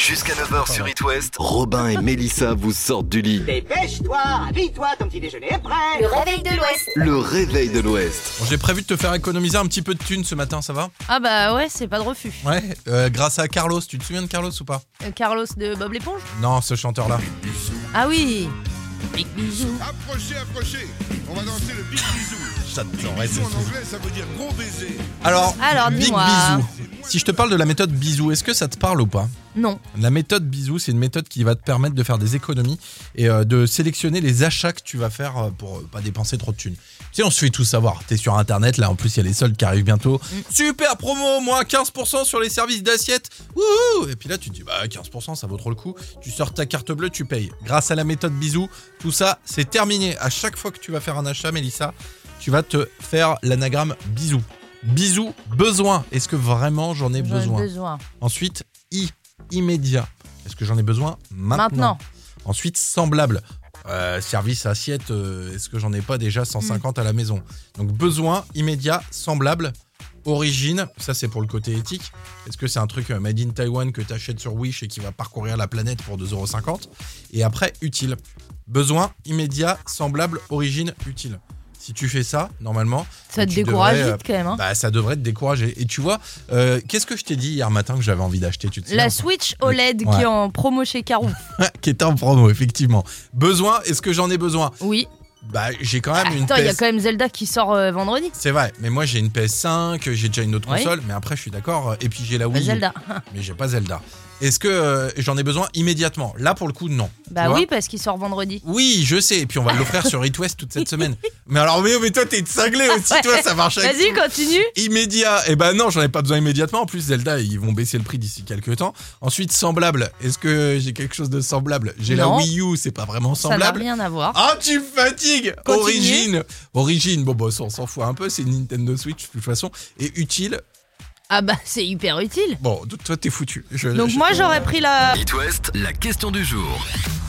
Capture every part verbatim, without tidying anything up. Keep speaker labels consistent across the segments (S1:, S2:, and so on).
S1: Jusqu'à neuf heures sur It West, Robin et Mélissa vous sortent du lit.
S2: Dépêche-toi, habille-toi, ton petit déjeuner est prêt.
S3: Le réveil de l'Ouest.
S1: Le réveil de l'Ouest.
S4: Bon, j'ai prévu de te faire économiser un petit peu de thunes ce matin, ça va ?
S5: Ah bah ouais, c'est pas de refus.
S4: Ouais, euh, grâce à Carlos. Tu te souviens de Carlos ou pas ?
S5: Euh, Carlos de Bob l'éponge ?
S4: Non, ce chanteur-là.
S5: Ah oui. Big bisou.
S6: Approchez, approchez. On va danser le big bisou.
S4: J'adorais
S6: Bisou en anglais, ça veut dire gros baiser.
S4: Alors,
S5: Alors,
S4: Big
S5: dis-moi.
S4: Bisou. Si je te parle de la méthode bisou, est-ce que ça te parle ou pas ?
S5: Non.
S4: La méthode bisou, c'est une méthode qui va te permettre de faire des économies et euh, de sélectionner les achats que tu vas faire euh, pour euh, pas dépenser trop de thunes. Tu sais, on se fait tout savoir. T'es sur internet, là en plus il y a les soldes qui arrivent bientôt. Mm. Super promo, moins quinze pour cent sur les services d'assiette. Wouhou ! Et puis là tu te dis, bah quinze pour cent ça vaut trop le coup. Tu sors ta carte bleue, tu payes. Grâce à la méthode bisou, tout ça c'est terminé. À chaque fois que tu vas faire un achat, Mélissa, tu vas te faire l'anagramme bisou. Bisou, besoin. Est-ce que vraiment j'en ai
S5: J'en ai
S4: besoin ?
S5: besoin.
S4: Ensuite, i, immédiat. Est-ce que j'en ai besoin maintenant,
S5: Maintenant.
S4: Ensuite, semblable. Euh, service assiette, euh, est-ce que j'en ai pas déjà cent cinquante à la maison ? Donc besoin, immédiat, semblable. Origine, ça c'est pour le côté éthique. Est-ce que c'est un truc made in Taiwan que tu achètes sur Wish et qui va parcourir la planète pour deux euros cinquante ? Et après, utile. Besoin, immédiat, semblable, origine, utile. Si tu fais ça, normalement...
S5: Ça te
S4: tu
S5: décourage
S4: devrais,
S5: vite quand même. Hein.
S4: Bah, ça devrait te décourager. Et tu vois, euh, qu'est-ce que je t'ai dit hier matin que j'avais envie d'acheter, tu te souviens ?
S5: La Switch O L E D
S4: Ouais.
S5: qui est en promo chez Carrefour.
S4: Qui était en promo, effectivement. Besoin, est-ce que j'en ai besoin ?
S5: Oui.
S4: Bah, j'ai quand même une
S5: Attends, il
S4: P S...
S5: y a quand même Zelda qui sort euh, vendredi.
S4: C'est vrai, mais moi j'ai une P S cinq, j'ai déjà une autre
S5: Oui.
S4: console, mais après je suis d'accord, et puis j'ai la
S5: Bah,
S4: Wii U,
S5: Zelda.
S4: mais j'ai pas Zelda. Est-ce que euh, j'en ai besoin immédiatement ? Là pour le coup, non. Tu
S5: Bah
S4: vois ?
S5: oui, parce qu'il sort vendredi.
S4: Oui, je sais, et puis on va l'offrir sur It West toute cette semaine. Mais alors, mais, mais toi t'es cinglé aussi,
S5: Ouais.
S4: toi ça marche avec
S5: Vas-y,
S4: tout.
S5: continue.
S4: Immédiat, et ben non, j'en ai pas besoin immédiatement. En plus, Zelda, ils vont baisser le prix d'ici quelques temps. Ensuite, semblable. Est-ce que j'ai quelque chose de semblable ? J'ai la
S5: Non.
S4: Wii U, c'est pas vraiment
S5: Ça n'a
S4: semblable.
S5: rien à voir.
S4: Ah, tu me fatigues.
S5: Continue.
S4: Origine. Origine, bon, bah, on s'en fout un peu, c'est une Nintendo Switch de toute façon. Et utile,
S5: Ah bah c'est hyper utile.
S4: bon, toi t'es foutu. Je-
S5: Donc
S4: je-
S5: moi j'aurais pris la...
S1: It West, la question du jour.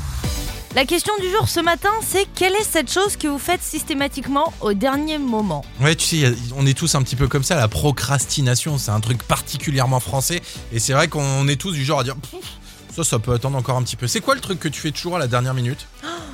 S5: La question du jour ce matin, c'est quelle est cette chose que vous faites systématiquement au dernier moment ?
S4: Ouais, tu sais, y a- on est tous un petit peu comme ça, la procrastination, c'est un truc particulièrement français. Et c'est vrai qu'on est tous du genre à dire, Pff, ça, ça peut attendre encore un petit peu. C'est quoi le truc que tu fais toujours à la dernière minute ?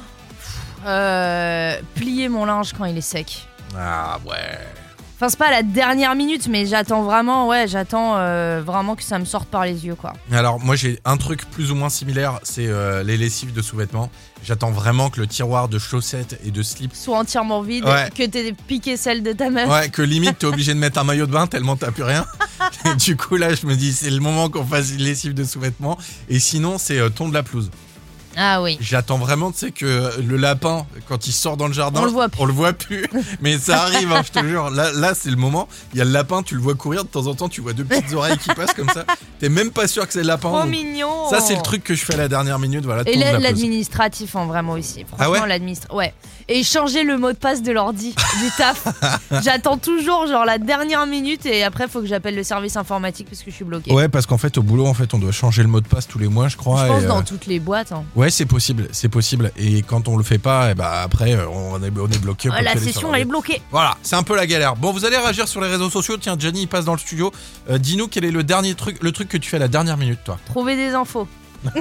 S5: Euh... Plier mon linge quand il est sec.
S4: Ah ouais.
S5: Enfin, c'est pas à la dernière minute, mais j'attends vraiment, ouais, j'attends euh, vraiment que ça me sorte par les yeux, quoi.
S4: Alors moi j'ai un truc plus ou moins similaire, c'est euh, les lessives de sous-vêtements. J'attends vraiment que le tiroir de chaussettes et de slips,
S5: Soit entièrement vide,
S4: Ouais.
S5: que t'aies piqué celle de ta meuf.
S4: ouais, que limite t'es obligé de mettre un maillot de bain tellement t'as plus rien. Et du coup là je me dis c'est le moment qu'on fasse une lessive de sous-vêtements. Et sinon c'est euh, ton de la pelouse.
S5: Ah oui.
S4: J'attends vraiment, tu sais, que le lapin, quand il sort dans le jardin,
S5: On le voit plus.
S4: on le voit plus. Mais ça arrive, hein, je te jure. Là, là c'est le moment. Il y a le lapin, tu le vois courir. De temps en temps, tu vois deux petites oreilles qui passent comme ça. T'es même pas sûr que c'est le lapin.
S5: Trop
S4: donc
S5: mignon.
S4: ça, c'est le truc que je fais à la dernière minute. Voilà,
S5: Et
S4: tourne
S5: la-
S4: la pelouse.
S5: l'administratif, en vraiment aussi. Franchement,
S4: Ah ouais
S5: l'administratif. Ouais. Et changer le mot de passe de l'ordi du taf. J'attends toujours, genre, la dernière minute et après, faut que j'appelle le service informatique parce que je suis bloquée.
S4: Ouais, parce qu'en fait, au boulot, en fait, on doit changer le mot de passe tous les mois, je crois.
S5: Je pense
S4: et, euh,
S5: dans toutes les boîtes. Hein.
S4: Ouais, c'est possible, c'est possible. Et quand on le fait pas, et bah après, euh, on est, on est bloqué. on
S5: Ah,
S4: peut
S5: la
S4: plus aller
S5: session,
S4: sur
S5: elle est
S4: l'ordi.
S5: bloquée.
S4: Voilà, c'est un peu la galère. Bon, vous allez réagir sur les réseaux sociaux. Tiens, Gianni, il passe dans le studio. Euh, dis-nous quel est le dernier truc, le truc que tu fais à la dernière minute, toi.
S5: Trouver des infos.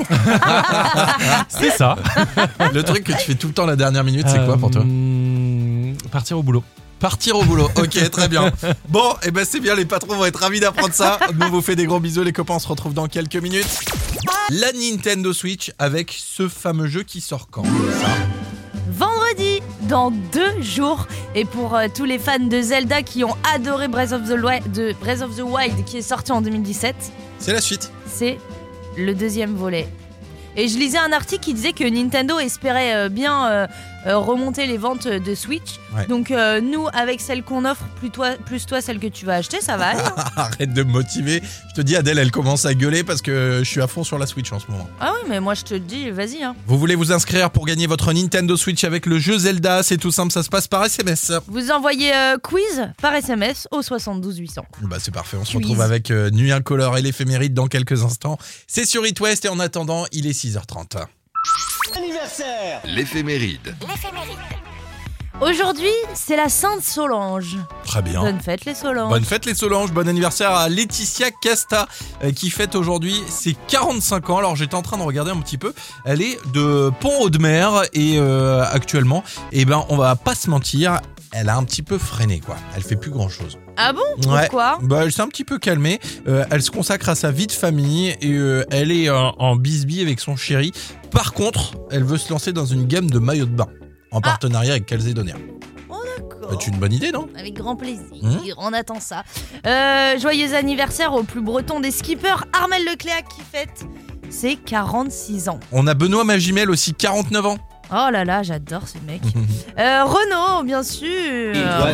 S7: C'est ça.
S4: Le truc que tu fais tout le temps à la dernière minute, c'est quoi pour toi ?
S7: Euh, Partir au boulot.
S4: Partir au boulot. Ok, très bien. Bon, et ben c'est bien, les patrons vont être ravis d'apprendre ça. Nous, on vous fait des gros bisous, les copains. On se retrouve dans quelques minutes. La Nintendo Switch avec ce fameux jeu qui sort quand ? Ça.
S5: Vendredi, dans deux jours. Et pour euh, tous les fans de Zelda qui ont adoré Breath of the, Wi- de Breath of the Wild qui est sorti en deux mille dix-sept,
S4: C'est la suite.
S5: c'est le deuxième volet. Et je lisais un article qui disait que Nintendo espérait euh, bien euh, euh, remonter les ventes de Switch.
S4: Ouais.
S5: Donc euh, nous, avec celle qu'on offre, plus toi, plus toi celle que tu vas acheter, ça va aller. hein.
S4: Arrête de me motiver. Je te dis, Adèle, elle commence à gueuler parce que je suis à fond sur la Switch en ce moment.
S5: Ah oui, mais moi je te dis, vas-y. Hein.
S4: Vous voulez vous inscrire pour gagner votre Nintendo Switch avec le jeu Zelda ? C'est tout simple, ça se passe par S M S.
S5: Vous envoyez euh, quiz par S M S au soixante-douze huit cents.
S4: Bah c'est parfait, on se
S5: Quiz.
S4: retrouve avec euh, Nuit Incolore et l'éphéméride dans quelques instants. C'est sur It West et en attendant, il est six heures trente.
S2: Anniversaire.
S1: L'éphéméride.
S5: Aujourd'hui, c'est la Sainte Solange.
S4: Très bien.
S5: Bonne fête les Solanges.
S4: Bonne fête les Solanges, bon anniversaire à Laetitia Casta euh, qui fête aujourd'hui ses quarante-cinq ans. Alors j'étais en train de regarder un petit peu, elle est de Pont-Audemer et euh, actuellement, eh ben on va pas se mentir, elle a un petit peu freiné quoi. Elle fait plus grand chose.
S5: Ah bon ?
S4: Ouais.
S5: Pourquoi ?
S4: Bah, elle s'est un petit peu calmée. Euh, elle se consacre à sa vie de famille et euh, elle est euh, en bisbille avec son chéri. Par contre, elle veut se lancer dans une gamme de maillots de bain en partenariat avec Calzedonia.
S5: Oh d'accord.
S4: C'est une bonne idée, non ?
S5: Avec grand plaisir,
S4: Mmh.
S5: on attend ça. Euh, joyeux anniversaire au plus breton des skippers, Armel Lecléac qui fête ses quarante-six ans.
S4: On a Benoît Magimel aussi, quarante-neuf ans.
S5: Oh là là, j'adore ce mec. euh, Renaud, bien sûr.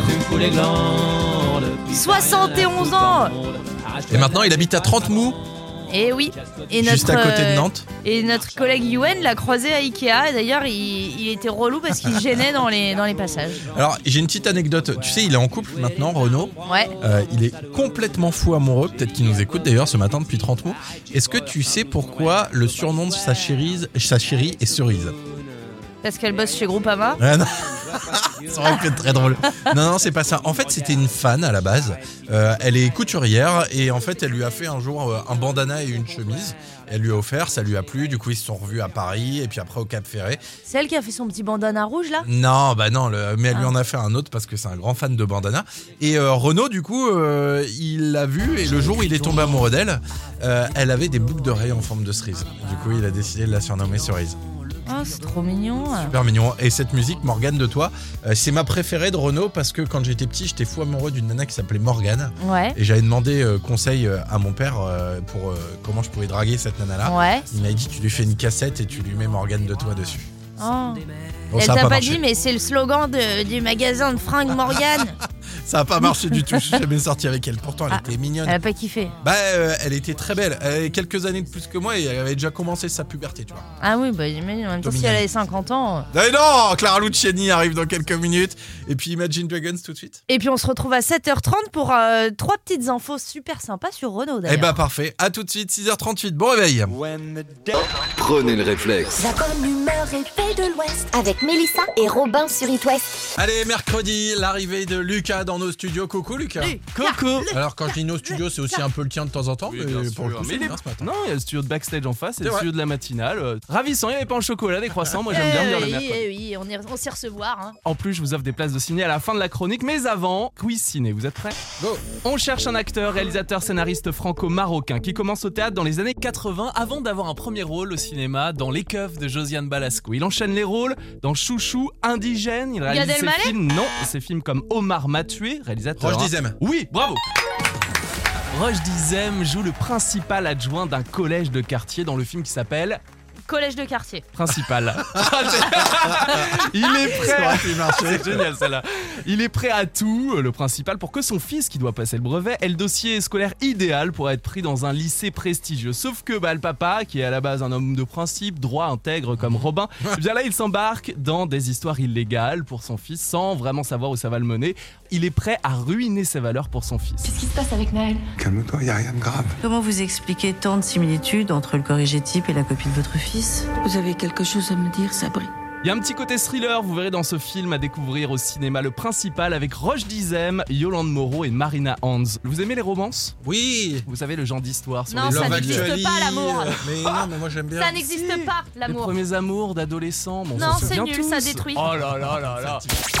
S5: soixante et onze ans.
S4: Et maintenant, il habite à trente mous,
S5: Et oui. Et notre,
S4: juste à côté de
S5: euh,
S4: Nantes.
S5: Et notre collègue Yuen l'a croisé à Ikea. D'ailleurs, il, il était relou parce qu'il gênait dans les, dans les passages.
S4: Alors, j'ai une petite anecdote. Tu sais, il est en couple maintenant, Renaud.
S5: Ouais.
S4: Euh, il est complètement fou amoureux. Peut-être qu'il nous écoute d'ailleurs ce matin depuis trente mots. Est-ce que tu sais pourquoi le surnom de sa chérie, sa chérie est Cerise ?
S5: Parce qu'elle bosse chez Groupama.
S4: Ah non. Ça aurait pu être très drôle. Non, non, c'est pas ça. En fait, c'était une fan à la base. Euh, elle est couturière et en fait, elle lui a fait un jour euh, un bandana et une chemise. Elle lui a offert, ça lui a plu. Du coup, ils se sont revus à Paris et puis après au Cap Ferré.
S5: C'est elle qui a fait son petit bandana rouge là ?
S4: Non, bah non, le, mais elle lui
S5: Ah.
S4: en a fait un autre parce que c'est un grand fan de bandana. Et euh, Renaud, du coup, euh, il l'a vu et le jour où il est tombé amoureux d'elle, euh, elle avait des boucles d'oreilles en forme de cerise. Du coup, il a décidé de la surnommer Cerise.
S5: Oh, c'est trop mignon.
S4: Super mignon. Et cette musique, Morgane de toi, euh, c'est ma préférée de Renaud parce que quand j'étais petit, j'étais fou amoureux d'une nana qui s'appelait Morgane.
S5: Ouais.
S4: Et j'avais demandé euh, conseil euh, à mon père euh, pour euh, comment je pouvais draguer cette nana-là.
S5: Ouais.
S4: Il m'a dit tu lui fais une cassette et tu lui mets Morgane de toi dessus.
S5: Oh.
S4: Bon,
S5: Elle
S4: ça a
S5: t'a
S4: pas
S5: pas
S4: marché.
S5: dit, mais c'est le slogan de- du magasin de fringues Morgane.
S4: Ça a pas marché du tout. Je suis jamais sorti avec elle. Pourtant, elle
S5: Ah.
S4: était mignonne.
S5: Elle a pas kiffé.
S4: Bah, euh, elle était très belle. Elle avait quelques années de plus que moi et elle avait déjà commencé sa puberté, tu vois.
S5: Ah oui, bah j'imagine. En même temps, si
S4: Mignonne.
S5: elle avait cinquante ans.
S4: Eh non, Clara Luciani arrive dans quelques minutes. Et puis Imagine Dragons tout de suite.
S5: Et puis on se retrouve à sept heures trente pour euh, trois petites infos super sympas sur Renaud
S4: Eh
S5: d'ailleurs.
S4: bah, parfait. À tout de suite, six heures trente-huit. Bon réveil.
S1: Prenez le réflexe.
S3: La bonne humeur est faite de l'Ouest avec Mélissa et Robin sur It West.
S4: Allez, mercredi, l'arrivée de Lucas dans nos studios. Coucou Lucas.
S7: Coucou.
S4: Alors quand je dis nos studios, c'est aussi un peu le tien de temps en temps,
S7: Oui,
S4: mais
S7: bien
S4: pour le
S7: sûr.
S4: coup,
S7: Mais
S4: c'est
S7: il est-
S4: bien ce matin.
S7: Non, il y a le studio de backstage en face et
S4: C'est
S7: le
S4: vrai.
S7: studio de la matinale. Euh, ravissant, il y avait pas en chocolat, des croissants, moi j'aime bien
S5: Eh
S7: venir le
S5: oui,
S7: mercredi.
S5: eh oui, on, est, on sait recevoir. Hein.
S7: En plus, je vous offre des places de ciné à la fin de la chronique, mais avant, quiz ciné, vous êtes prêts ?
S4: Go.
S7: On cherche un acteur, réalisateur, scénariste franco-marocain qui commence au théâtre dans les années quatre-vingts avant d'avoir un premier rôle au cinéma dans Les Keufs de Josiane Balasco. Il enchaîne les rôles dans Chouchou, Indigène, il réalise
S5: Gad
S7: ses
S5: Elmaleh
S7: films, non, ses films comme Omar m'a tué, réalisateur.
S4: Roche
S7: hein.
S4: Dizem.
S7: Oui, bravo. Roche Dizem joue le principal adjoint d'un collège de quartier dans le film qui s'appelle
S5: Collège de quartier.
S7: Principal. Il est prêt. à- C'est génial celle-là. Il est prêt à tout, le principal, pour que son fils, qui doit passer le brevet, ait le dossier scolaire idéal pour être pris dans un lycée prestigieux. Sauf que bah, le papa, qui est à la base un homme de principe, droit, intègre comme Robin, eh bien là il s'embarque dans des histoires illégales pour son fils sans vraiment savoir où ça va le mener. Il est prêt à ruiner ses valeurs pour son fils.
S3: Qu'est-ce qui se passe avec Naël?
S6: Calme-toi, y a rien de grave.
S8: Comment vous expliquez tant de similitudes entre le corrigé type et la copie de votre fils?
S9: Vous avez quelque chose à me dire, Sabri?
S7: Il y a un petit côté thriller, vous verrez dans ce film à découvrir au cinéma le principal avec Roche Dizem, Yolande Moreau et Marina Hans. Vous aimez les romances?
S4: Oui.
S7: Vous savez le genre d'histoire sur
S5: Non,
S7: les
S5: ça
S7: hommes
S5: n'existe
S7: vieux.
S5: pas, l'amour.
S4: euh, Mais non, mais moi j'aime bien.
S5: Ça n'existe pas,
S7: Les
S5: l'amour.
S7: premiers amours d'adolescents, bon, on
S5: Non,
S7: s'en
S5: c'est
S7: souvient
S5: nul,
S7: tous.
S5: ça détruit.
S7: Oh là là là là.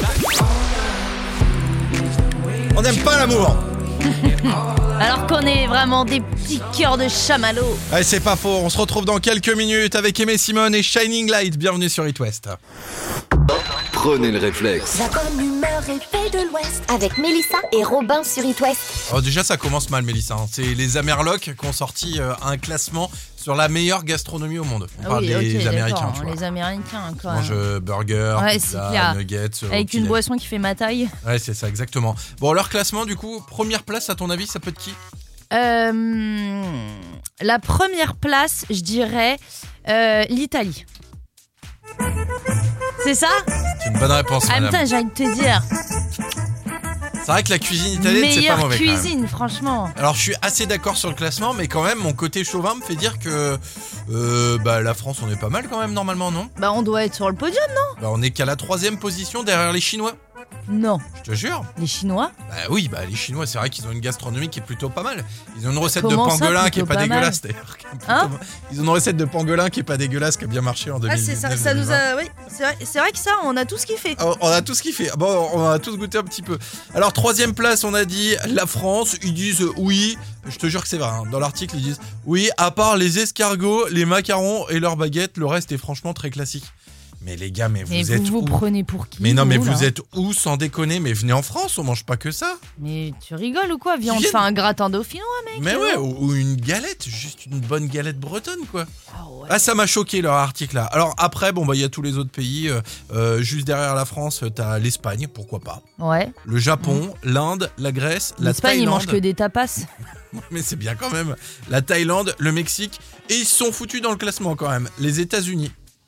S4: On n'aime pas l'amour.
S5: Alors qu'on est vraiment des petits cœurs de chamallow.
S4: Ouais, c'est pas faux. On se retrouve dans quelques minutes avec Aimé Simone et Shining Light. Bienvenue sur It West.
S1: Prenez le réflexe.
S3: La bonne humeur est faite de l'Ouest avec Mélissa et Robin sur It West.
S4: Oh, déjà, ça commence mal, Mélissa. hein. C'est les Amerlocs qui ont sorti euh, un classement sur la meilleure gastronomie au monde. On
S5: Ah
S4: parle
S5: oui,
S4: des
S5: ok,
S4: Américains,
S5: d'accord,
S4: tu vois.
S5: les Américains, quand
S4: Mange
S5: même.
S4: euh, burger,
S5: Ouais,
S4: pizza,
S5: c'est clair.
S4: nuggets. euh, au
S5: Avec une
S4: petit-déj.
S5: boisson qui fait ma taille.
S4: Ouais, c'est ça, exactement. Bon, leur classement, du coup, première place, à ton avis, ça peut être qui?
S5: Euh, la première place, je dirais euh, l'Italie. C'est ça?
S4: C'est une bonne réponse,
S5: Ah,
S4: madame.
S5: putain, j'ai envie de te dire.
S4: C'est vrai que la cuisine italienne, c'est pas
S5: Meilleure
S4: mauvais quand même.
S5: cuisine, franchement.
S4: Alors je suis assez d'accord sur le classement, mais quand même mon côté chauvin me fait dire que euh, bah, la France on est pas mal quand même normalement, non?
S5: Bah, on doit être sur le podium, non?
S4: Bah, on est qu'à la troisième position derrière les Chinois.
S5: Non.
S4: Je te jure.
S5: Les Chinois?
S4: Bah oui, bah les Chinois, c'est vrai qu'ils ont une gastronomie qui est plutôt pas mal. Ils ont une recette
S5: Comment
S4: de
S5: ça,
S4: pangolin qui est
S5: plutôt
S4: pas,
S5: pas
S4: dégueulasse d'ailleurs. qui est plutôt
S5: Hein
S4: pas- Ils ont une recette de pangolin qui est pas dégueulasse, qui a bien marché en deux
S5: Ah,
S4: mille
S5: c'est
S4: dix-neuf.
S5: ça, ça nous a. Oui, c'est vrai, c'est vrai que ça, on a tout ce qu'il fait.
S4: Oh, on a tout ce qu'il fait. Bon, on a tous goûté un petit peu. Alors, troisième place, on a dit la France. Ils disent euh, oui. Je te jure que c'est vrai. hein. Dans l'article, ils disent oui, à part les escargots, les macarons et leurs baguettes, le reste est franchement très classique. Mais les gars, mais vous
S5: Mais
S4: êtes
S5: vous vous
S4: où
S5: prenez pour qui?
S4: Mais non, mais
S5: là
S4: vous êtes où sans déconner? Mais venez en France, on mange pas que ça.
S5: Mais tu rigoles ou quoi? Viens, on te
S4: viens-
S5: fait un gratin dauphinois, mec.
S4: Mais ouais, ou, ou une galette, juste une bonne galette bretonne, quoi.
S5: Ah ouais.
S4: Ah, ça m'a choqué leur article là. Alors après, bon bah il y a tous les autres pays. euh, euh, juste derrière la France, t'as l'Espagne, pourquoi pas.
S5: Ouais.
S4: Le Japon, l'Inde, la Grèce, la
S5: L'Espagne, ils
S4: Thaïlande.
S5: mangent que des tapas.
S4: Mais c'est bien quand même. La Thaïlande, le Mexique, et ils se sont foutus dans le classement quand même. Les États-Unis.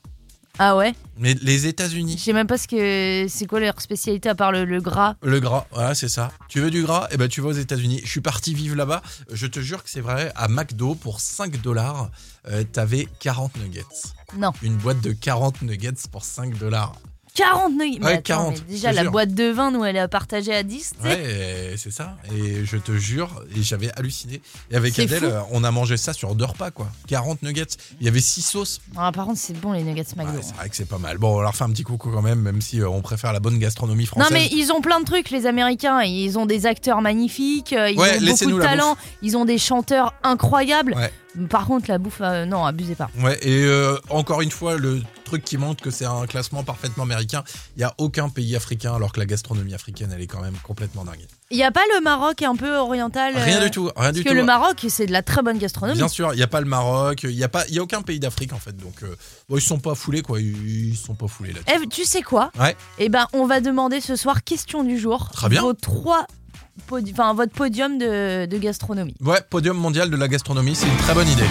S5: Ah ouais?
S4: Mais les
S5: Je
S4: États-Unis.
S5: sais même pas ce que c'est quoi leur spécialité à part le, le gras.
S4: Le gras, voilà, c'est ça. Tu veux du gras? Eh ben, tu vas aux États-Unis. Je suis parti vivre là-bas. Je te jure que c'est vrai. À McDo, pour cinq dollars, euh, t'avais quarante nuggets.
S5: Non.
S4: Une boîte de quarante nuggets pour cinq dollars.
S5: quarante nuggets. Mais
S4: Ouais,
S5: attends,
S4: quarante,
S5: mais
S4: je
S5: déjà,
S4: te
S5: la
S4: jure.
S5: boîte de vin, nous, elle est à partager à dix, tu sais.
S4: Ouais, c'est ça. Et je te jure, et j'avais halluciné. Et avec
S5: C'est
S4: Adèle,
S5: fou.
S4: euh, on a mangé ça sur deux repas, quoi. quarante nuggets. Il y avait six sauces.
S5: Ah, par contre, c'est bon, les nuggets McDo.
S4: Ouais, c'est vrai que c'est pas mal. Bon, on leur fait un petit coucou quand même, même si euh, on préfère la bonne gastronomie
S5: Non
S4: française.
S5: mais ils ont plein de trucs les Américains, ils ont des acteurs magnifiques, euh, ils
S4: Ouais,
S5: ont beaucoup
S4: laissez-nous
S5: de
S4: la
S5: talent, ils ont des chanteurs incroyables.
S4: Ouais.
S5: Par contre la bouffe, euh, non abusez pas.
S4: Ouais, et euh, encore une fois, le truc qui montre que c'est un classement parfaitement américain, il n'y a aucun pays africain, alors que la gastronomie africaine, elle est quand même complètement dingue.
S5: Il y a pas le Maroc un peu oriental euh,
S4: Rien du tout, rien
S5: Parce
S4: du
S5: que
S4: tout.
S5: le Maroc c'est de la très bonne gastronomie.
S4: Bien sûr, il n'y a pas le Maroc, il n'y a, pas- il y a aucun pays d'Afrique en fait, donc euh, bon, ils se sont pas foulés quoi, ils, ils se sont pas foulés là-dessus.
S5: Eh, tu sais quoi?
S4: Ouais.
S5: Eh ben on va demander ce soir question du jour.
S4: Très bien.
S5: Vos trois podi- enfin votre podium de, de gastronomie.
S4: Ouais, podium mondial de la gastronomie, c'est une très bonne idée.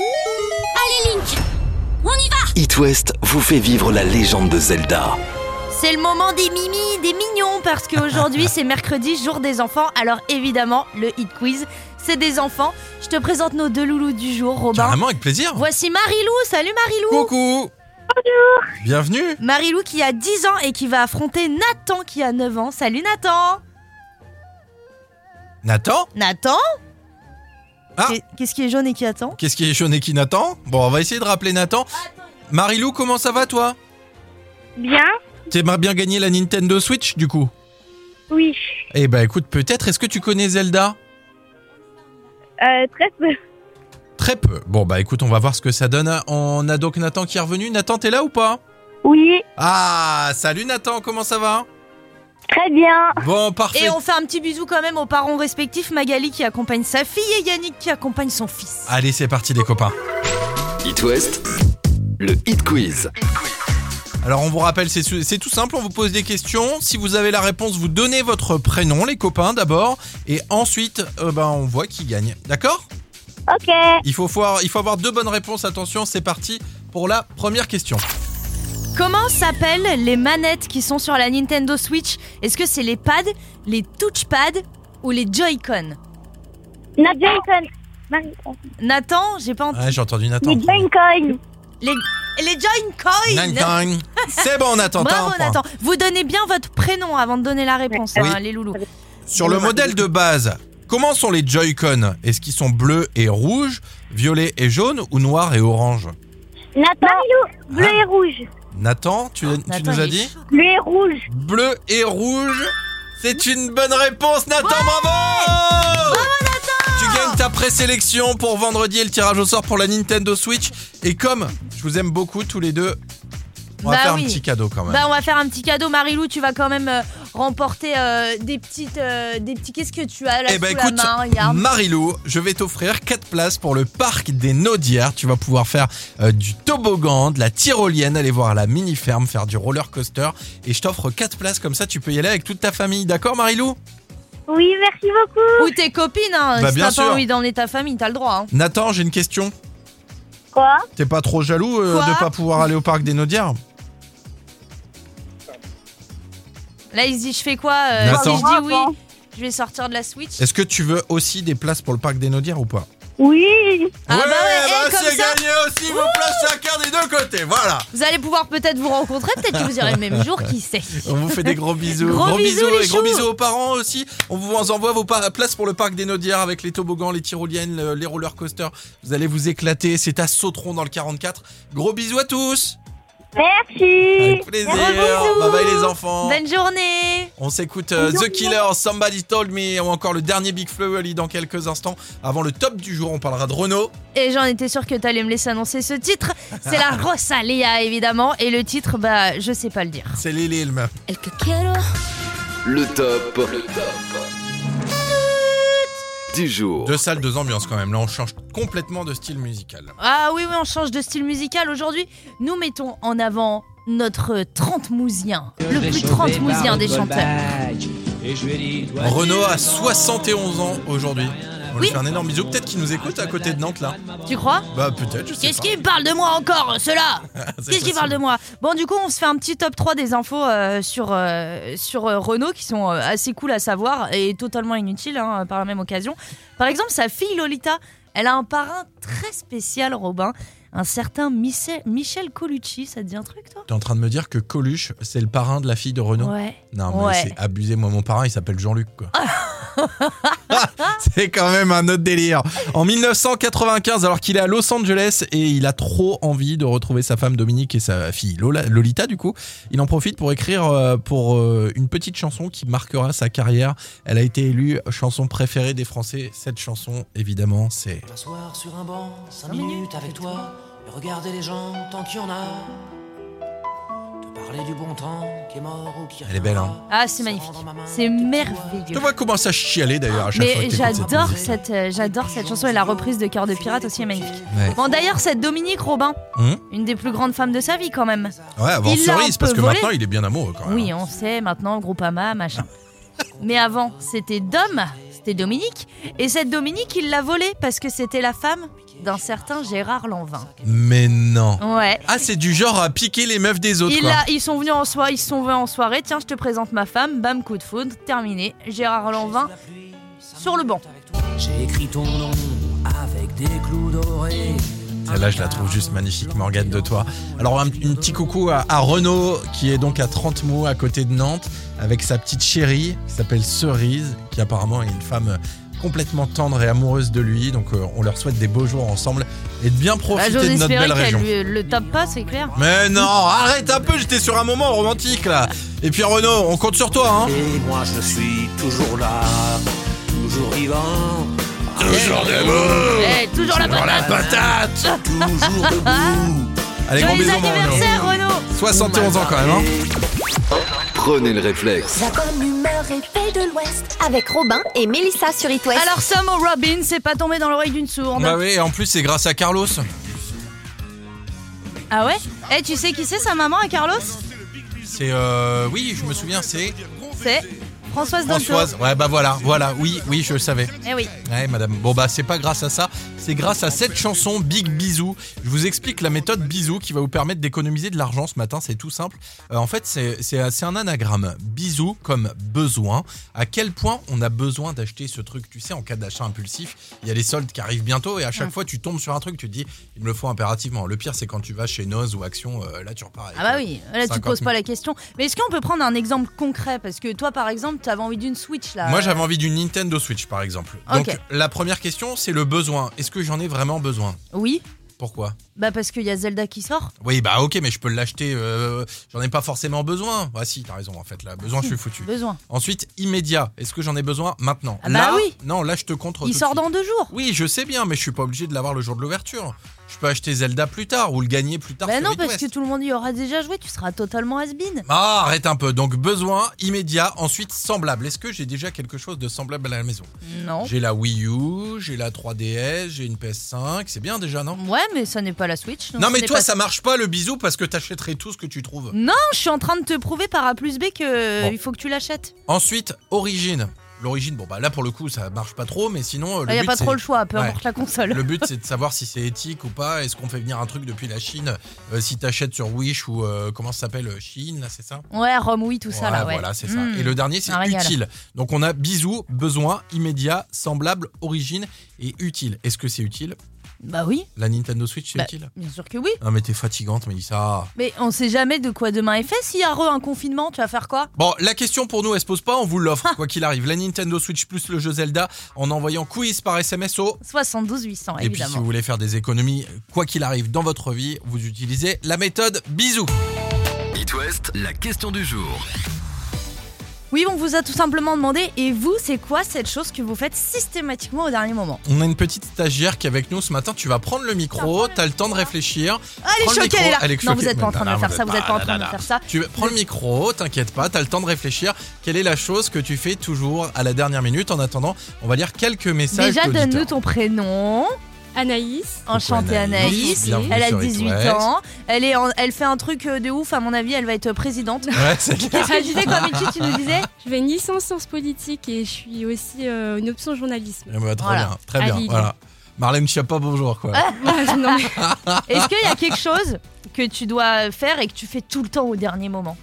S1: It West vous fait vivre la légende de Zelda.
S5: C'est le moment des mimis, des mignons, parce qu'aujourd'hui c'est mercredi, jour des enfants. Alors évidemment, le hit quiz, c'est des enfants. Je te présente nos deux loulous du jour, Robin.
S4: Carrément, avec plaisir.
S5: Voici Marilou, salut Marilou.
S4: Coucou. Bonjour. Bienvenue.
S5: Marilou qui a dix ans et qui va affronter Nathan qui a neuf ans. Salut Nathan.
S4: Nathan.
S5: Nathan.
S4: Ah.
S5: Qu'est- Qu'est-ce qui est jaune et qui attend?
S4: Qu'est-ce qui est jaune et qui Nathan? Bon, on va essayer de rappeler Nathan. Marilou, comment ça va toi?
S10: Bien.
S4: T'aimerais bien gagner la Nintendo Switch du coup?
S10: Oui.
S4: Eh ben écoute, peut-être, est-ce que tu connais Zelda?
S10: Euh, très peu.
S4: Très peu. Bon bah écoute, on va voir ce que ça donne. On a donc Nathan qui est revenu. Nathan, t'es là ou pas?
S10: Oui.
S4: Ah, salut Nathan, comment ça va?
S10: Très bien.
S4: Bon, parfait.
S5: Et on fait un petit bisou quand même aux parents respectifs, Magali qui accompagne sa fille et Yannick qui accompagne son fils.
S4: Allez, c'est parti les copains.
S1: It West, le Hit Quiz.
S4: Alors on vous rappelle, c'est c'est tout simple, on vous pose des questions. Si vous avez la réponse, vous donnez votre prénom, les copains d'abord, et ensuite, euh, ben, on voit qui gagne. D'accord?
S10: Ok.
S4: Il faut, voir- il faut avoir deux bonnes réponses. Attention, c'est parti pour la première question.
S5: Comment s'appellent les manettes qui sont sur la Nintendo Switch? Est-ce que c'est les pads, les touchpads ou les Joy-Con?
S10: Joy-Con.
S5: Nathan, j'ai pas entendu.
S4: Ouais, j'ai entendu Nathan.
S10: Les Joy-Con.
S5: Les, les Joy-Con.
S4: Nathan. C'est bon Nathan, t'as un
S5: Bravo
S4: point.
S5: Nathan. Vous donnez bien votre prénom avant de donner la réponse,
S4: Oui.
S5: hein, les loulous.
S4: Sur le modèle de base, comment sont les Joy-Con? Est-ce qu'ils sont bleus et rouges, violets et jaunes ou noirs et orange?
S10: Nathan. Bleu
S4: Ah.
S10: et rouge.
S4: Nathan, tu, tu
S5: Nathan,
S4: nous as
S5: il est
S4: dit?
S5: chaud.
S10: Bleu et rouge.
S4: Bleu et rouge. C'est une bonne réponse, Nathan, bravo! Tu gagnes ta présélection pour vendredi et le tirage au sort pour la Nintendo Switch. Et comme je vous aime beaucoup tous les deux, on va
S5: Bah
S4: faire
S5: oui.
S4: un petit cadeau quand même.
S5: Bah on va faire un petit cadeau. Marilou, tu vas quand même euh, remporter euh, des petites, euh, des petits. Qu'est-ce que tu as là
S4: Eh ben
S5: sous
S4: écoute,
S5: la main? Regarde.
S4: Marilou, je vais t'offrir quatre places pour le parc des Naudières. Tu vas pouvoir faire euh, du toboggan, de la tyrolienne, aller voir la mini-ferme, faire du roller coaster. Et je t'offre quatre places, comme ça tu peux y aller avec toute ta famille. D'accord Marilou?
S10: Oui, merci beaucoup.
S5: Ou tes copines, hein.
S4: Bah,
S5: si
S4: bien
S5: t'as pas
S4: sûr.
S5: envie d'emmener ta famille, t'as le droit. Hein.
S4: Nathan, j'ai une question.
S10: Quoi?
S4: T'es pas trop jaloux euh,
S5: Quoi
S4: de pas pouvoir aller au parc des Naudières?
S5: Là, il se dit, je fais quoi euh, Si
S4: Nathan.
S5: je dis oui, Je vais sortir de la Switch.
S4: Est-ce que tu veux aussi des places pour le parc des Naudières ou pas?
S10: Oui.
S5: Ah
S4: ouais,
S5: bah ouais,
S4: bah
S5: et comme
S4: c'est
S5: ça-
S4: gagné aussi vos places chacun des deux côtés, voilà.
S5: Vous allez pouvoir peut-être vous rencontrer, peut-être que vous irez le même jour, qui sait.
S4: On vous fait des gros bisous.
S5: Gros bisous, les
S4: et gros
S5: choux.
S4: bisous aux parents aussi. On vous envoie vos pa- places pour le parc des Naudières avec les toboggans, les tyroliennes, le- les roller coasters. Vous allez vous éclater. C'est à Sautron dans le quarante-quatre. Gros bisous à tous.
S10: Merci.
S4: Avec plaisir.
S5: Gros bisous.
S4: Bye bye les enfants.
S5: Bonne journée.
S4: On s'écoute euh, The Killer, Somebody Told Me ou encore le dernier Big Flo et Oli dans quelques instants. Avant le top du jour, on parlera de Renault.
S5: Et j'en étais sûre que t'allais me laisser annoncer ce titre. C'est la Rosalía, évidemment. Et le titre, bah, je sais pas le dire.
S4: C'est Lily Ilm.
S3: El que quiero.
S1: Le top. Le top. Du jour.
S4: Deux salles, deux ambiances quand même. Là, on change complètement de style musical.
S5: Ah oui, oui, on change de style musical. Aujourd'hui, nous mettons en avant notre trente-mousien. Le plus trente-mousien des chanteurs.
S4: Renault a soixante et onze ans aujourd'hui. On lui
S5: Oui.
S4: fait un énorme bisou. Peut-être qu'il nous écoute à côté de Nantes là.
S5: Tu crois?
S4: Bah peut-être, je sais
S5: Qu'est-ce
S4: pas.
S5: qui parle de moi encore, ceux-là?
S4: C'est
S5: Qu'est-ce qui
S4: possible.
S5: parle de moi? Bon, du coup, on se fait un petit top trois des infos euh, sur, euh, sur euh, Renault qui sont euh, assez cool à savoir et totalement inutiles hein, par la même occasion. Par exemple, sa fille Lolita, elle a un parrain très spécial, Robin. Un certain Michel, Michel Colucci, ça te dit un truc, toi?
S4: T'es en train de me dire que Coluche, c'est le parrain de la fille de Renault?
S5: Ouais.
S4: Non, mais
S5: Ouais.
S4: c'est abusé. Moi, mon parrain, il s'appelle Jean-Luc, quoi. C'est quand même un autre délire. En dix-neuf cent quatre-vingt-quinze, alors qu'il est à Los Angeles et il a trop envie de retrouver sa femme Dominique et sa fille Lola, Lolita, du coup, il en profite pour écrire euh, pour euh, une petite chanson qui marquera sa carrière. Elle a été élue chanson préférée des Français. Cette chanson, évidemment, c'est...
S11: S'asseoir sur un banc, cinq minutes avec toi, et regarder les gens tant qu'il y en a. Te parler du bon temps qui est mort ou qui
S4: Elle est belle, hein.
S5: Ah, c'est magnifique. C'est merveilleux.
S4: Tu vois comment ça chialer d'ailleurs à chaque fois
S5: Mais
S4: que t'écoutes cette
S5: j'adore
S4: musique.
S5: cette, euh, j'adore cette chanson et la reprise de Cœur de Pirate aussi est magnifique.
S4: Ouais.
S5: Bon, d'ailleurs, cette Dominique Robin,
S4: Hum
S5: une des plus grandes femmes de sa vie quand même.
S4: Ouais, avant
S5: Il l'a un
S4: cerise, parce
S5: peu
S4: que
S5: volé.
S4: maintenant il est bien amoureux quand même.
S5: Oui, on sait maintenant, Groupama, machin. Mais avant, c'était Dom, c'était Dominique. Et cette Dominique, il l'a volée parce que c'était la femme d'un certain Gérard Lanvin.
S4: Mais non.
S5: Ouais.
S4: Ah, c'est du genre à piquer les meufs des autres,
S5: Il
S4: quoi.
S5: a- ils sont venus en soirée, ils se sont venus en soirée. Tiens, je te présente ma femme. Bam, coup de foudre, terminé. Gérard Lanvin sur le banc.
S11: J'ai écrit ton nom avec des clous dorés.
S4: Celle-là, je la trouve juste magnifique, Morgane de toi. Alors, un, un petit coucou à, à Renaud, qui est donc à trente mots à côté de Nantes, avec sa petite chérie, qui s'appelle Cerise, qui apparemment est une femme complètement tendre et amoureuse de lui. Donc, euh, on leur souhaite des beaux jours ensemble et de bien
S5: Bah,
S4: profiter
S5: j'ose
S4: de notre
S5: espérer
S4: belle région.
S5: qu'elle lui- le tape pas, c'est clair.
S4: Mais non, arrête un peu, j'étais sur un moment romantique, là. Et puis, Renaud, on compte sur toi, hein.
S11: Et moi je suis toujours là, toujours vivant.
S4: Toujours debout.
S5: Eh, toujours la patate.
S4: patate.
S11: Toujours debout.
S4: Allez, gros
S5: Joyeux
S4: bisous, mon Renaud.
S5: anniversaire, Renaud.
S4: soixante et onze ans, quand même, hein.
S1: Prenez le réflexe.
S3: La bonne humeur et paix de l'Ouest avec Robin et Mélissa sur It West.
S5: Alors, Sam Robin, c'est pas tombé dans l'oreille d'une sourde.
S4: Bah oui, et en plus, c'est grâce à Carlos.
S5: Ah ouais? Eh, tu sais qui c'est sa maman à Carlos?
S4: C'est, euh, oui, je me souviens, c'est
S5: C'est Françoise Dolto.
S4: Françoise. Ouais, bah voilà, voilà, oui, oui, je le savais.
S5: Eh oui.
S4: Ouais, madame. Bon, bah, c'est pas grâce à ça, c'est grâce à cette chanson Big Bisou. Je vous explique la méthode Bisou qui va vous permettre d'économiser de l'argent ce matin, c'est tout simple. Euh, en fait, c'est, c'est, c'est un anagramme. Bisou comme besoin. À quel point on a besoin d'acheter ce truc, tu sais, en cas d'achat impulsif, il y a les soldes qui arrivent bientôt et à chaque
S5: Ouais.
S4: fois, tu tombes sur un truc, tu te dis, il me le faut impérativement. Le pire, c'est quand tu vas chez Noz ou Action, euh, là, tu repars avec,
S5: Ah bah
S4: euh,
S5: oui, là tu te
S4: cinquante
S5: poses pas
S4: mille.
S5: la question. Mais est-ce qu'on peut prendre un exemple concret? Parce que toi par exemple, t'avais envie d'une Switch là.
S4: Moi, j'avais envie d'une Nintendo Switch, par exemple. Donc,
S5: Ok.
S4: la première question, c'est le besoin. Est-ce que j'en ai vraiment besoin?
S5: Oui.
S4: Pourquoi?
S5: Bah parce qu'il y a Zelda qui sort.
S4: Oui, bah ok, mais je peux l'acheter. euh, j'en ai pas forcément besoin. Ah si, t'as raison, en fait. Là, besoin, je suis foutu.
S5: Besoin.
S4: Ensuite, immédiat. Est-ce que j'en ai besoin maintenant?
S5: Ah bah
S4: Là,
S5: oui.
S4: Non, là, je te contre.
S5: Il
S4: tout
S5: sort
S4: de suite.
S5: dans deux jours.
S4: Oui, je sais bien, mais je suis pas obligé de l'avoir le jour de l'ouverture. Je peux acheter Zelda plus tard ou le gagner plus tard.
S5: Bah
S4: sur
S5: non,
S4: It
S5: parce
S4: West.
S5: que tout le monde y aura déjà joué, tu seras totalement has-been.
S4: Ah, arrête un peu. Donc, besoin immédiat. Ensuite, semblable. Est-ce que j'ai déjà quelque chose de semblable à la maison?
S5: Non.
S4: J'ai la Wii U, j'ai la trois D S, j'ai une P S cinq. C'est bien déjà, non?
S5: Ouais, mais ça n'est pas la Switch. donc
S4: Non,
S5: ce
S4: mais
S5: n'est
S4: toi,
S5: pas-
S4: ça marche pas le bisou parce que t'achèterais tout ce que tu trouves.
S5: Non, je suis en train de te prouver par A plus B que
S4: Bon.
S5: il faut que tu l'achètes.
S4: Ensuite, origine. l'origine, bon bah là pour le coup ça marche pas trop, mais sinon.
S5: Il n'y a pas
S4: c'est...
S5: trop le choix, peu
S4: Ouais.
S5: importe la console.
S4: Le but c'est de savoir si c'est éthique ou pas. Est-ce qu'on fait venir un truc depuis la Chine euh, si t'achètes sur Wish ou euh, comment ça s'appelle Chine là, c'est ça?
S5: Ouais, Rome, oui, tout ça là, ouais.
S4: Voilà, c'est ça.
S5: Mmh.
S4: Et le dernier, c'est
S5: Un régal.
S4: utile. Donc on a bisous, besoin, immédiat, semblable, origine et utile. Est-ce que c'est utile?
S5: Bah oui.
S4: La Nintendo Switch, c'est
S5: Bah,
S4: utile?
S5: bien sûr que oui.
S4: Non mais t'es fatigante, Mélissa.
S5: Mais on sait jamais de quoi demain est fait. S'il y a re un confinement, tu vas faire quoi?
S4: Bon, la question pour nous, elle se pose pas, on vous l'offre, quoi qu'il arrive. La Nintendo Switch plus le jeu Zelda en envoyant quiz par S M S au...
S5: soixante-douze huit cents,
S4: Et puis si
S5: évidemment.
S4: vous voulez faire des économies, quoi qu'il arrive dans votre vie, vous utilisez la méthode bisous.
S1: It West, la question du jour.
S5: Oui, on vous a tout simplement demandé, et vous, c'est quoi cette chose que vous faites systématiquement au dernier moment?
S4: On a une petite stagiaire qui est avec nous ce matin, tu vas prendre le micro, t'as le temps de réfléchir.
S5: Ah, elle
S4: Prends
S5: est
S4: le
S5: choquée,
S4: micro.
S5: elle est là.
S4: Elle est
S5: Non,
S4: choquée.
S5: vous êtes pas en train de
S4: Non,
S5: me faire
S4: vous
S5: ça,
S4: êtes
S5: vous êtes pas en
S4: là,
S5: train de
S4: là,
S5: me
S4: là.
S5: faire ça.
S4: Tu prends le micro, t'inquiète pas, t'as le temps de réfléchir. Quelle est la chose que tu fais toujours à la dernière minute? En attendant, on va lire quelques messages
S5: Déjà,
S4: d'auditeurs.
S5: donne-nous ton prénom.
S12: Anaïs.
S5: Enchantée Anaïs.
S4: Bienvenue
S5: Elle a
S4: sur It
S5: dix-huit
S4: West.
S5: ans. Elle, est en- elle fait un truc euh, de ouf, à mon avis, elle va être présidente.
S4: Ouais, c'est
S5: Qu'est-ce que tu disais, quoi, Michi, tu nous disais?
S12: Je fais une licence sciences politiques et je suis aussi euh, une option journalisme.
S4: Eh ben, très
S5: Voilà.
S4: bien, très
S12: À
S4: bien.
S12: Lille.
S4: Voilà. Marlène Schiappa, bonjour quoi.
S12: Ouais, non, mais-
S5: Est-ce qu'il y a quelque chose que tu dois faire et que tu fais tout le temps au dernier moment?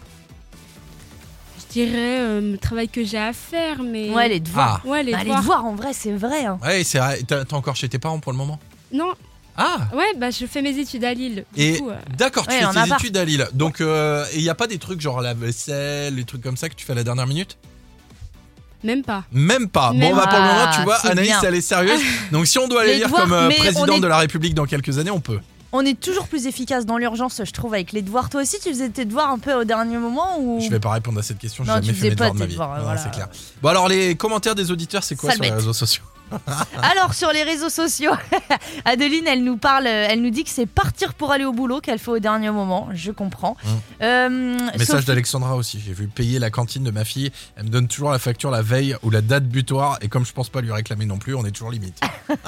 S12: Je dirais euh, le travail que j'ai à faire, mais.
S5: Ouais, les devoirs.
S12: Ouais, les
S5: Bah, les
S12: devoirs.
S5: devoirs, en vrai, c'est vrai. Hein.
S4: Ouais, c'est vrai. T'es t'es encore chez tes parents pour le moment?
S12: Non,
S4: Ah.
S12: ouais, bah je fais mes études à Lille. Du
S4: Et
S12: coup, euh,
S4: d'accord, tu
S5: Ouais,
S4: fais
S5: en
S4: tes
S5: appart.
S4: études à Lille. Donc, euh, il n'y a pas des trucs genre la vaisselle, les trucs comme ça que tu fais à la dernière minute?
S12: même pas.
S4: Même pas.
S12: Même
S4: Bon, bah pour le moment, tu
S5: Ah,
S4: vois,
S5: c'est
S4: Anaïs,
S5: bien.
S4: elle est sérieuse. Donc, si on doit aller
S5: Les
S4: lire
S5: devoirs,
S4: comme euh,
S5: mais on
S4: président
S5: est-
S4: de la République dans quelques années, on peut.
S5: On est toujours plus efficace dans l'urgence, je trouve, avec les devoirs. Toi aussi, tu faisais tes devoirs un peu au dernier moment ou...
S4: Je vais pas répondre à cette question, j'ai
S5: Non,
S4: jamais
S5: tu
S4: fait
S5: faisais
S4: mes
S5: pas
S4: devoirs de ma
S5: tes
S4: vie.
S5: devoirs,
S4: Non,
S5: voilà.
S4: c'est clair. Bon, alors, les commentaires des auditeurs, c'est quoi
S5: Sale
S4: sur les
S5: bête.
S4: réseaux sociaux?
S5: Alors, sur les réseaux sociaux, Adeline, elle nous parle, elle nous dit que c'est partir pour aller au boulot qu'elle fait au dernier moment. Je comprends.
S4: Mmh.
S5: Euh,
S4: Message
S5: Sophie-
S4: d'Alexandra aussi. J'ai vu payer la cantine de ma fille. Elle me donne toujours la facture la veille ou la date butoir. Et comme je pense pas lui réclamer non plus, on est toujours limite.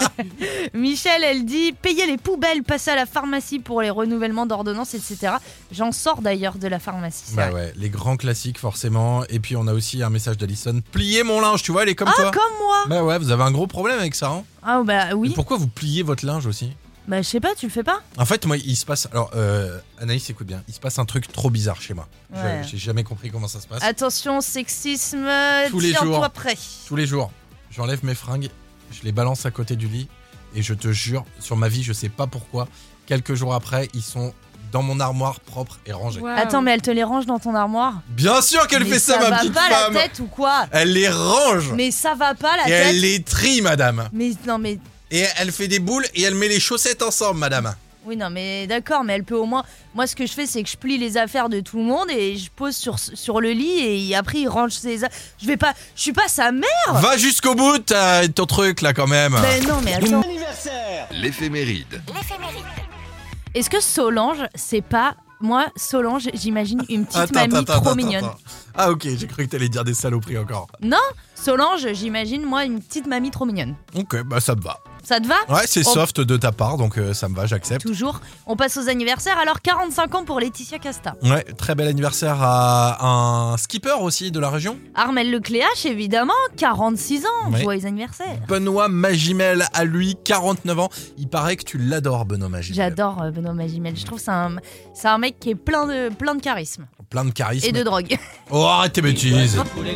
S5: Michel, elle dit payer les poubelles, passer à la pharmacie pour les renouvellements d'ordonnances, et cetera. J'en sors d'ailleurs de la pharmacie. c'est
S4: Bah
S5: vrai.
S4: ouais, les grands classiques forcément. Et puis on a aussi un message d'Alison. Plier mon linge, tu vois, elle est comme
S5: Ah,
S4: toi.
S5: comme moi.
S4: Bah ouais, vous avez un gros problème avec ça. Hein.
S5: Ah bah
S4: Et
S5: oui.
S4: pourquoi vous pliez votre linge aussi?
S5: Bah je sais pas, tu le fais pas?
S4: En fait, moi, il se passe. Alors, euh, Anaïs, écoute bien. Il se passe un truc trop bizarre chez moi. Je-
S5: Ouais.
S4: J'ai jamais compris comment ça se passe.
S5: Attention, sexisme,
S4: Tous les
S5: tiens-toi
S4: jours.
S5: prêt.
S4: Tous les jours, j'enlève mes fringues, je les balance à côté du lit. Et je te jure, sur ma vie, je sais pas pourquoi, quelques jours après, ils sont dans mon armoire propre et rangés.
S12: Waouh.
S5: Attends, mais elle te les range dans ton armoire?
S4: Bien sûr qu'elle
S5: Mais
S4: fait ça, ma
S5: va
S4: petite
S5: pas
S4: femme.
S5: la tête ou quoi?
S4: Elle les range.
S5: Mais ça va pas la
S4: Et
S5: tête?
S4: elle les trie, madame.
S5: Mais non mais
S4: Et elle fait des boules et elle met les chaussettes ensemble, madame.
S5: oui non mais d'accord, mais elle peut au moins. Moi ce que je fais c'est que je plie les affaires de tout le monde et je pose sur sur le lit et après il range ses. a- Je vais pas. Je suis pas sa mère.
S4: Va jusqu'au bout de ta- ton truc là quand même.
S5: Ben non mais attends.
S1: L'éphéméride.
S5: Est-ce que Solange c'est pas moi Solange j'imagine une petite
S4: Attends,
S5: mamie
S4: attends,
S5: trop
S4: attends,
S5: mignonne.
S4: attends. Ah ok, j'ai cru que t'allais dire des saloperies encore.
S5: Non Solange j'imagine moi une petite mamie trop mignonne.
S4: Ok, bah ça me va.
S5: Ça te va?
S4: Ouais, c'est
S5: On-
S4: soft de ta part, donc euh, ça me va, j'accepte.
S5: Toujours. On passe aux anniversaires. Alors quarante-cinq ans pour Laetitia Casta.
S4: Ouais, très bel anniversaire à un skipper aussi de la région.
S5: Armel Lecléache, évidemment, quarante-six ans.
S4: Ouais.
S5: Joyeux anniversaire.
S4: Benoît Magimel, à lui, quarante-neuf ans. Il paraît que tu l'adores, Benoît Magimel.
S5: J'adore euh, Benoît Magimel. Je trouve que c'est un, c'est un mec qui est plein de, plein de charisme.
S4: Plein de charisme.
S5: Et de drogue.
S4: Oh, arrête tes bêtises.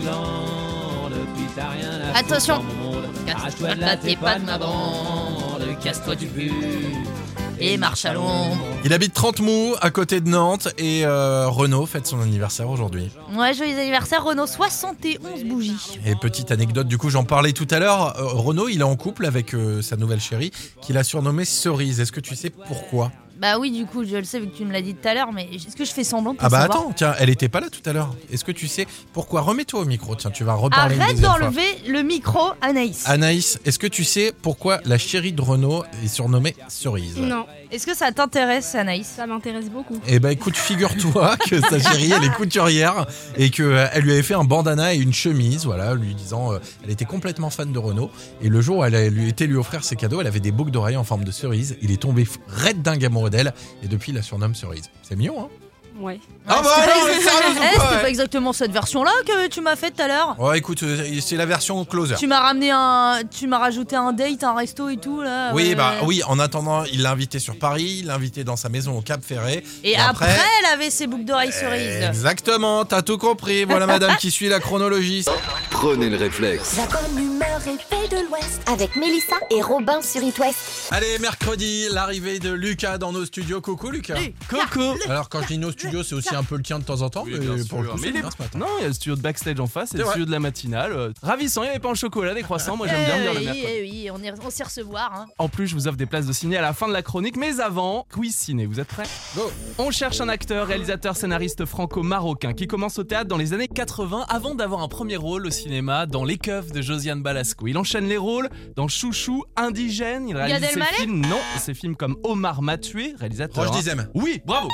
S5: Attention.
S11: Arrache-toi de là, t'es pas de ma bande. Casse-toi du but.
S5: Et marche à l'ombre.
S4: Il habite Trente-Mous, à côté de Nantes. Et euh, Renaud fête son anniversaire aujourd'hui.
S5: Ouais, joyeux anniversaire Renaud. soixante et onze bougies.
S4: Et petite anecdote, du coup, j'en parlais tout à l'heure. euh, Renaud, il est en couple avec euh, sa nouvelle chérie, qu'il a surnommée Cerise. Est-ce que tu sais pourquoi?
S5: Bah oui, du coup, je le sais vu que tu me l'as dit tout à l'heure, mais est-ce que je fais semblant de pas
S4: Ah bah
S5: savoir?
S4: attends, tiens, elle était pas là tout à l'heure. Est-ce que tu sais pourquoi? Remets-toi au micro, tiens, tu vas reparler une
S5: Arrête
S4: deuxième fois.
S5: d'enlever le micro, Anaïs.
S4: Anaïs, est-ce que tu sais pourquoi la chérie de Renaud est surnommée Cerise?
S12: Non,
S5: Est-ce que ça t'intéresse, Anaïs?
S12: ça m'intéresse beaucoup.
S4: Eh ben écoute, figure-toi que sa chérie, elle est couturière et qu'elle lui avait fait un bandana et une chemise, voilà, lui disant euh, elle était complètement fan de Renaud. Et le jour où elle a lui était lui offrir ses cadeaux, elle avait des boucles d'oreilles en forme de cerise. Il est tombé f- raide dingue amoureux d'elle et depuis il la surnomme Cerise. C'est mignon, hein?
S12: Ouais.
S4: Ah bah
S5: c'était
S4: non,
S5: pas
S4: mais
S5: exa-
S4: sérieusement,
S5: Eh,
S4: pas,
S5: c'était
S4: ouais.
S5: pas exactement cette version-là que tu m'as faite tout à l'heure.
S4: Ouais, écoute, euh, c'est la version closer.
S5: Tu m'as ramené un, tu m'as rajouté un date, un resto et tout là.
S4: Oui,
S5: ouais.
S4: bah oui, en attendant, il l'a invité sur Paris, il l'a invité dans sa maison au Cap Ferré.
S5: Et, après, elle avait ses boucles d'oreilles cerises.
S4: Exactement, t'as tout compris. Voilà madame qui suit la chronologie.
S1: Prenez le réflexe.
S3: La bonne humeur et paix de l'Ouest avec Mélissa et Robin sur It West.
S4: Allez, mercredi, l'arrivée de Lucas dans nos studios. Coucou Lucas.
S7: Coco.
S4: Alors quand je dis nos studios, c'est aussi un peu le tien de temps en temps,
S7: Oui,
S4: mais
S7: bien
S4: pour le
S7: sûr.
S4: coup,
S7: Mais
S4: c'est
S7: il est-
S4: bien ce matin.
S7: Non, il y a le studio de backstage en face et
S4: C'est
S7: le
S4: vrai.
S7: studio de la matinale. Euh, ravissant, il n'y avait pas en chocolat, des croissants. Moi, j'aime bien venir le
S5: oui,
S7: mercredi.
S5: eh oui, on, est, on sait recevoir. Hein.
S7: En plus, je vous offre des places de ciné à la fin de la chronique. Mais avant, quiz ciné. Vous êtes prêts?
S4: Go.
S7: On cherche un acteur, réalisateur, scénariste franco-marocain qui commence au théâtre dans les années quatre-vingts avant d'avoir un premier rôle au cinéma dans Les Keufs de Josiane Balasco. Il enchaîne les rôles dans Chouchou, Indigène. Il réalise
S5: Gad
S7: ses
S5: Elmaleh
S7: films. Non, ses films comme Omar m'a tué, réalisateur.
S4: Roche
S7: hein.
S4: Dizem.
S7: Oui, bravo.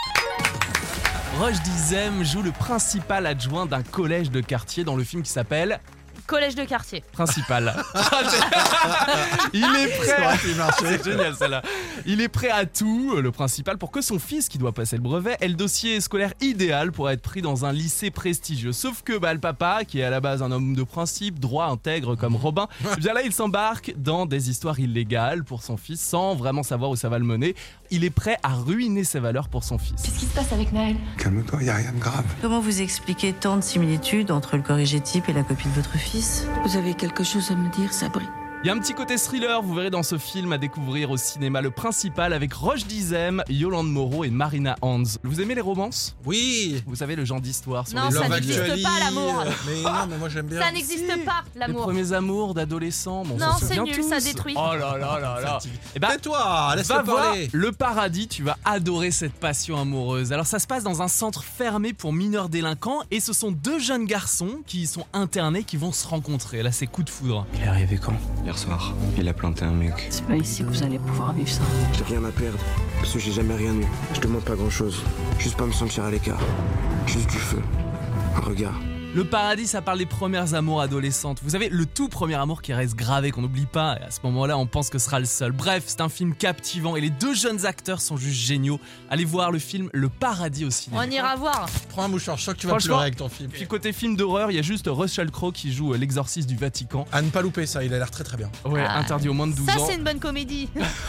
S7: Roche Dizem joue le principal adjoint d'un collège de quartier dans le film qui s'appelle
S5: Collège de quartier.
S7: Principal. Il est prêt. C'est génial celle-là. Il est prêt à tout, le principal, pour que son fils, qui doit passer le brevet, ait le dossier scolaire idéal pour être pris dans un lycée prestigieux. Sauf que bah, le papa, qui est à la base un homme de principe, droit, intègre comme Robin, eh bien là il s'embarque dans des histoires illégales pour son fils sans vraiment savoir où ça va le mener. Il est prêt à ruiner ses valeurs pour son fils.
S13: Qu'est-ce qui se passe avec Naël?
S6: Calme-toi, y a rien de grave.
S8: Comment vous expliquez tant de similitudes entre le corrigé type et la copie de votre fils?
S9: Vous avez quelque chose à me dire, Sabri?
S7: Il y a un petit côté thriller, vous verrez dans ce film à découvrir au cinéma. Le principal avec Roche Dizem, Yolande Moreau et Marina Hans. Vous aimez les romances?
S4: Oui.
S7: Vous savez le genre d'histoire sur
S5: Non,
S7: les
S5: ça
S7: hommes
S5: n'existe
S7: vieux.
S5: pas l'amour.
S4: Mais non, mais moi j'aime bien.
S5: Ça n'existe pas
S7: Les
S5: l'amour.
S7: premiers amours d'adolescents. Bon, on
S5: Non,
S7: s'en
S5: c'est
S7: souvient
S5: nul,
S7: tous.
S5: ça détruit.
S7: Oh là là là là. Et bah,
S4: Tais-toi, laisse-le
S7: va voir
S4: parler.
S7: Le Paradis, tu vas adorer cette passion amoureuse. Alors ça se passe dans un centre fermé pour mineurs délinquants et ce sont deux jeunes garçons qui y sont internés qui vont se rencontrer. Là c'est coup de foudre.
S14: Il est arrivé quand? Hier soir. Il a planté un mec.
S9: C'est pas ici que vous allez pouvoir vivre ça.
S14: J'ai rien à perdre, parce que j'ai jamais rien eu. Je demande pas grand chose. Juste pas me sentir à l'écart. Juste du feu. Un regard.
S7: Le Paradis, ça parle des premières amours adolescentes. Vous savez, le tout premier amour qui reste gravé, qu'on n'oublie pas, et à ce moment-là, on pense que ce sera le seul. Bref, c'est un film captivant et les deux jeunes acteurs sont juste géniaux. Allez voir le film Le Paradis au cinéma.
S5: On ira voir.
S4: Prends un mouchoir, je sens que tu vas
S7: Franchement,
S4: pleurer avec ton film.
S7: Puis côté film d'horreur, il y a juste Russell Crowe qui joue euh, l'exorciste du Vatican.
S4: À ne pas louper ça, il a l'air très très bien.
S7: Ouais,
S5: Ah,
S7: interdit aux moins de douze
S5: Ça,
S7: ans.
S5: c'est une bonne comédie.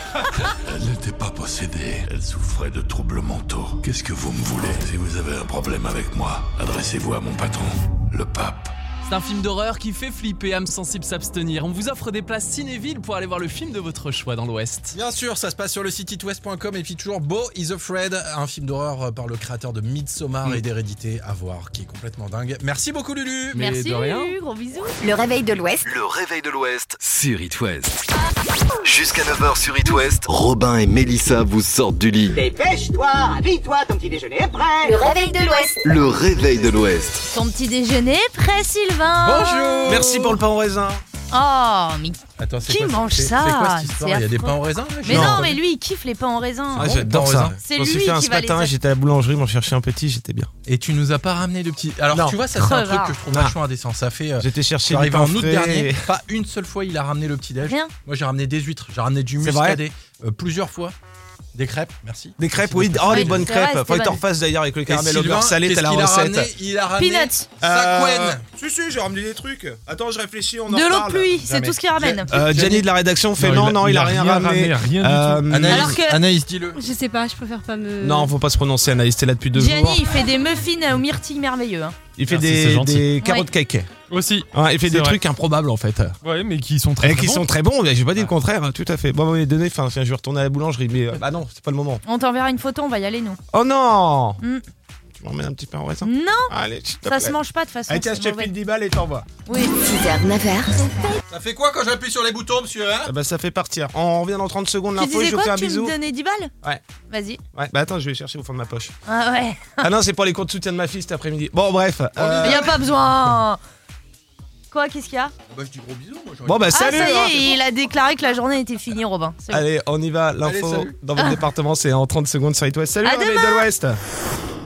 S6: Elle n'était pas possédée, elle souffrait de troubles mentaux. Qu'est-ce que vous me voulez? Si vous avez un problème avec moi, adressez-vous à mon patron, le pape.
S7: C'est un film d'horreur qui fait flipper, âme sensible s'abstenir. On vous offre des places cinévilles pour aller voir le film de votre choix dans l'Ouest.
S4: Bien sûr, ça se passe sur le site itwest point com et puis toujours Beau is Afraid, un film d'horreur par le créateur de Midsommar
S7: Mm.
S4: et d'Hérédité à voir, qui est complètement dingue. Merci beaucoup Lulu.
S7: Mais
S5: Merci,
S7: de rien.
S5: Lulu, gros bisous.
S3: Le réveil de l'Ouest
S1: Le réveil de l'Ouest sur It West. Jusqu'à neuf heures sur It West, Robin et Mélissa vous sortent du lit.
S2: Dépêche-toi, habille-toi, ton petit déjeuner est prêt.
S3: Le réveil de l'Ouest.
S1: Le réveil de l'Ouest.
S5: Ton petit déjeuner prêt, Sylvain.
S4: Bonjour.
S15: Merci pour le pain au raisin.
S5: Oh, mais
S4: Attends, c'est
S5: qui
S4: quoi,
S5: mange
S4: c'est-
S5: ça?
S4: C'est quoi cette histoire?
S5: C'est
S4: Il y a des
S5: affreux.
S4: pains au raisin là?
S5: Mais non, mais lui, il kiffe les pains en raisin.
S15: Ah,
S4: bon,
S15: j'adore
S4: pain au
S15: ça.
S4: raisin.
S5: C'est
S15: J'en suis
S5: lui
S15: fait un
S5: qui
S15: ce
S5: va les
S15: matin,
S5: acheter.
S15: j'étais à la boulangerie, m'en chercher un petit, j'étais bien.
S4: Et tu nous as pas ramené de petits. Alors
S15: Non.
S4: tu vois, ça c'est un truc
S5: Crevard.
S4: que je trouve
S15: Ah.
S4: vachement indécent. Ça fait. euh,
S15: J'étais
S4: je
S15: chercher
S4: suis
S15: du
S4: arrivé
S15: pain
S4: en août
S15: frais.
S4: dernier. Pas une seule fois il a ramené le petit déj.
S5: Rien.
S4: Moi j'ai ramené des huîtres, j'ai ramené du
S15: C'est vrai
S4: muscadet euh, plusieurs fois. Des crêpes, merci.
S15: Des crêpes,
S4: Merci
S15: oui.
S4: beaucoup.
S15: Oh, les
S5: Oui,
S15: bonnes
S5: c'est vrai,
S15: crêpes.
S5: c'était
S15: Faut que t'en
S5: bonne.
S15: refasses d'ailleurs avec le
S4: Et
S15: caramel au
S4: Sylvain,
S15: beurre salé,
S4: qu'est-ce
S15: t'as la
S4: qu'il a
S15: recette.
S4: ramené Il a ramené
S5: Peanuts.
S4: sa couenne.
S6: Si, si, j'ai ramené des trucs. Attends, je réfléchis, on en
S5: De l'eau de
S6: reparle.
S5: pluie, c'est
S4: Jamais.
S5: tout ce qu'il ramène.
S15: Euh, Gianni de la rédaction fait non, non, il a rien ramené.
S16: rien
S15: Euh,
S4: Anaïs,
S5: Alors que-
S4: Anaïs, dis-le.
S12: Je sais pas, je préfère pas me.
S15: Non, faut pas se prononcer, Anaïs, t'es là depuis deux jours.
S5: Gianni, il fait des muffins aux myrtilles merveilleux. hein.
S15: Il fait
S16: Merci, c'est
S15: des,
S16: gentil.
S15: des carottes
S5: Ouais.
S15: cake.
S16: Aussi.
S15: Ouais, il fait
S16: C'est
S15: des
S16: vrai.
S15: trucs improbables en fait.
S16: Ouais, mais qui sont très,
S15: Et
S16: très
S15: qui
S16: bons.
S15: sont très bons, j'ai pas dit le contraire, hein, tout à fait. Bon, bon, donné, enfin, je vais retourner à la boulangerie, mais euh, bah non, c'est pas le moment.
S5: On t'enverra une photo, on va y aller nous.
S15: Oh non
S5: Mm.
S15: Tu m'en mets un petit peu en raisin.
S5: Non,
S15: Allez, s'il te
S5: ça
S15: plaît.
S5: se mange pas de toute façon.
S15: Allez, tiens, je
S5: c'est
S15: te
S5: mauvais.
S15: file dix balles et t'envoies.
S5: Oui.
S3: six heures, neuf heures.
S4: Ça fait quoi quand j'appuie sur les boutons, monsieur hein
S15: Ah bah ça fait partir. On revient dans trente secondes,
S5: Tu
S15: l'info,
S5: disais
S15: je vous fais
S5: quoi
S15: un
S5: Tu
S15: bisou.
S5: me donnais dix balles
S15: Ouais.
S5: Vas-y.
S15: Ouais, bah attends, je vais chercher au fond de ma poche.
S5: Ah ouais.
S15: Ah non, c'est pour les comptes de soutien de ma fille cet après-midi. Bon, bref. euh,
S5: Y a pas besoin. Quoi, qu'est-ce qu'il y a?
S4: Bah je dis gros bisous, moi.
S15: Bon bah
S5: Ah,
S15: salut
S5: ça y
S15: hein.
S5: est, il a déclaré que la journée était finie, Robin. C'est bon.
S15: Allez, on y va.
S4: Allez,
S15: L'info
S4: salut.
S15: dans votre département, c'est en trente secondes sur It West. Salut,
S5: À
S15: réveil
S5: demain.
S15: de l'Ouest.